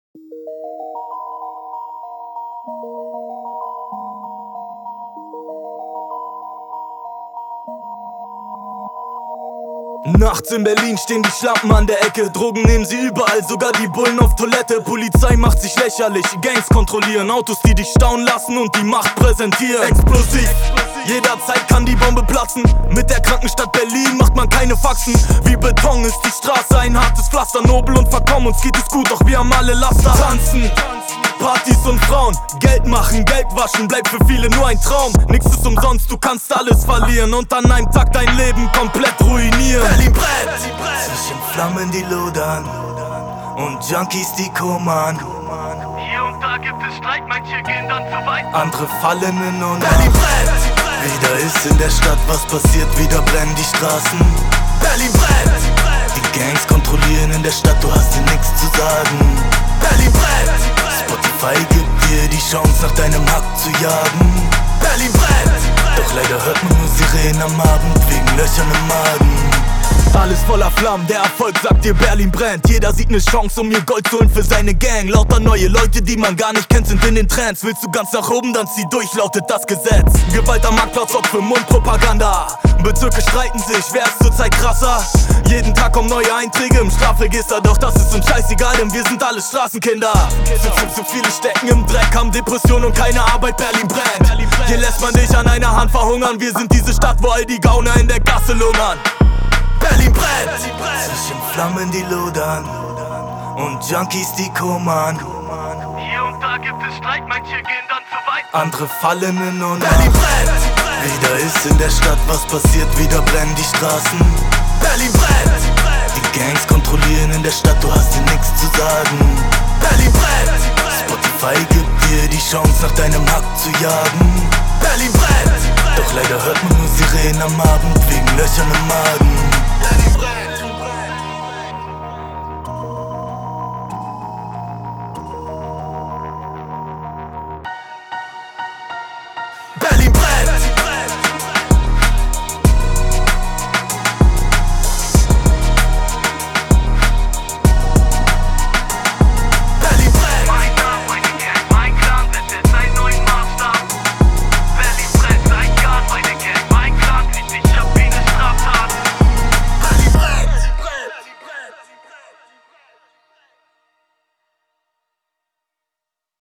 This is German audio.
Nachts in Berlin stehen die Schlampen an der Ecke. Drogen nehmen sie überall, sogar die Bullen auf Toilette. Polizei macht sich lächerlich, Gangs kontrollieren Autos, die dich staunen lassen und die Macht präsentieren. Explosiv, jederzeit kann die Bombe platzen. Mit der kranken Stadt Berlin macht man keine Faxen. Wie Beton ist die Straße ein hartes Pflaster. Nobel und verkommen, uns geht es gut, doch wir haben alle Laster. Tanzen, Partys und Frauen, Geld machen, Geld waschen, bleibt für viele nur ein Traum. Nichts ist umsonst, du kannst alles verlieren und an einem Tag dein Leben komplett ruinieren. Berlin brennt! Zwischen Flammen die lodern und Junkies die kommern. Hier und da gibt es Streit, manche gehen dann zu weit. Andere fallen in Ohnmacht. Berlin brennt! Wieder ist in der Stadt was passiert, wieder brennen die Straßen. Berlin brennt! Die Gangs kontrollieren in der Stadt, du hast dir nichts zu sagen. Berlin brennt! Spotify gibt dir die Chance, nach deinem Hack zu jagen. Berlin brennt! Doch leider hört man nur Sirenen am Abend wegen Löchern im Magen. Alles voller Flammen, der Erfolg sagt dir, Berlin brennt. Jeder sieht ne Chance, um ihr Gold zu holen für seine Gang. Lauter neue Leute, die man gar nicht kennt, sind in den Trends. Willst du ganz nach oben, dann zieh durch, lautet das Gesetz. Gewalt am Marktplatz, Opfer, Mundpropaganda. Bezirke streiten sich, wer ist zurzeit krasser? Jeden Tag kommen neue Einträge im Strafregister. Doch das ist uns scheißegal, denn wir sind alle Straßenkinder. Zu viele stecken im Dreck, haben Depressionen und keine Arbeit, Berlin brennt. Hier lässt man dich an einer Hand verhungern. Wir sind diese Stadt, wo all die Gauner in der Gasse lungern. Berlin brennt! Zwischen Flammen die lodern und Junkies die kommern. Hier und da gibt es Streit, manche gehen dann zu weit. Andere fallen in Ohnmacht. Berlin brennt! Wieder ist in der Stadt was passiert, wieder brennen die Straßen. Berlin brennt! Die Gangs kontrollieren in der Stadt, du hast dir nichts zu sagen. Berlin brennt! Spotify gibt dir die Chance, nach deinem Hack zu jagen. Berlin brennt! Doch leider hört man nur Sirenen am Abend wegen Löchern im Magen.